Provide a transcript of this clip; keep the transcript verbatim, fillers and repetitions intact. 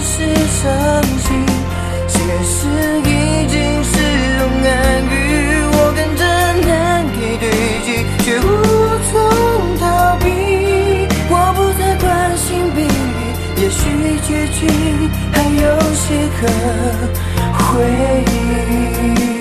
是伤心，现实已经是种暗语，我跟着难给对击，却无从逃避。我不再关心比喻，也许结局还有些可回忆。